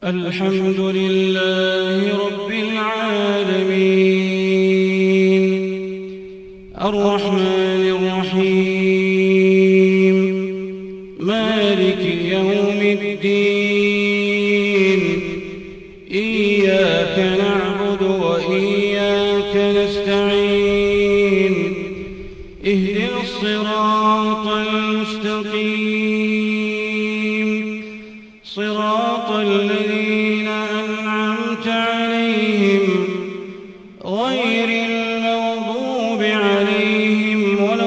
الحمد لله رب العالمين الرحمن الرحيم مالك يوم الدين إياك نعبد وإياك نستعين اهدنا الصراط المستقيم صراط الذين أنعمت عليهم غير المغضوب عليهم ولا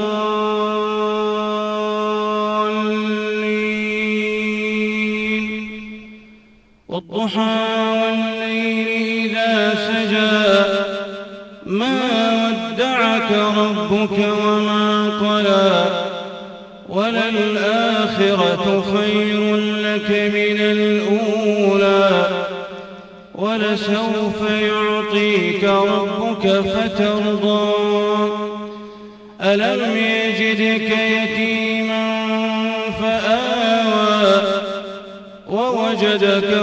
الضالين والضحى والليل إذا سجى ما ودعك ربك وما قلى وللآخرة خير لك من الأولى ولسوف يعطيك ربك فترضى ألم يجدك يتيما فآوى ووجدك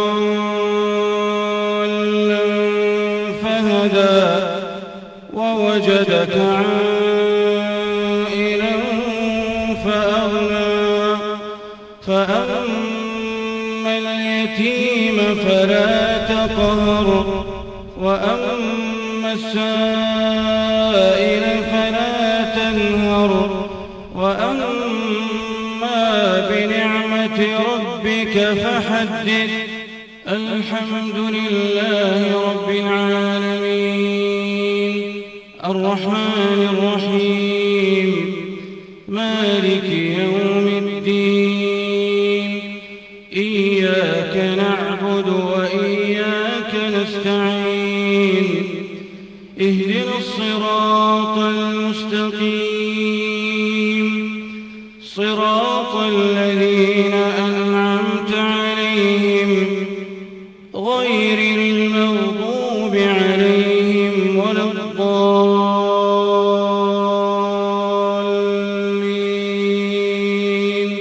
ضالا فهدى ووجدك عائلا فأغنى فأما اليتيم فلا تقهر وأما السائل فلا تنهر وأما بنعمة ربك فحدث الحمد لله رب العالمين الرحمن الرحيم مالك يوم الدين إياك نعبد وإياك نستعين اهدنا الصراط المستقيم صراط الذين أنعمت عليهم غير المغضوب عليهم ولا الضالين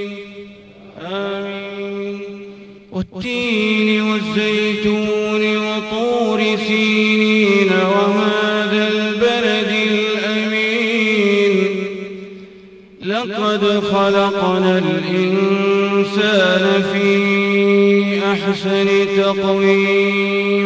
آمين والتين والزيتون وطور سينين وهذا البلد الأمين لقد خلقنا الإنسان في أحسن تقويم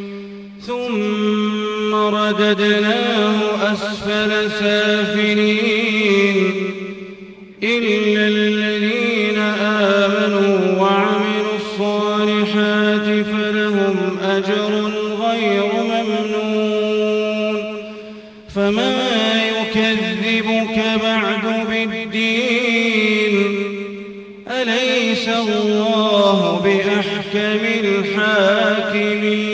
ثم رددناه أسفل سافلين إلا الذين آمنوا وعملوا الصالحات فلهم أجر غير ممنون فما يكذبك بعد بالدين أليس الله بأحكم الحاكمين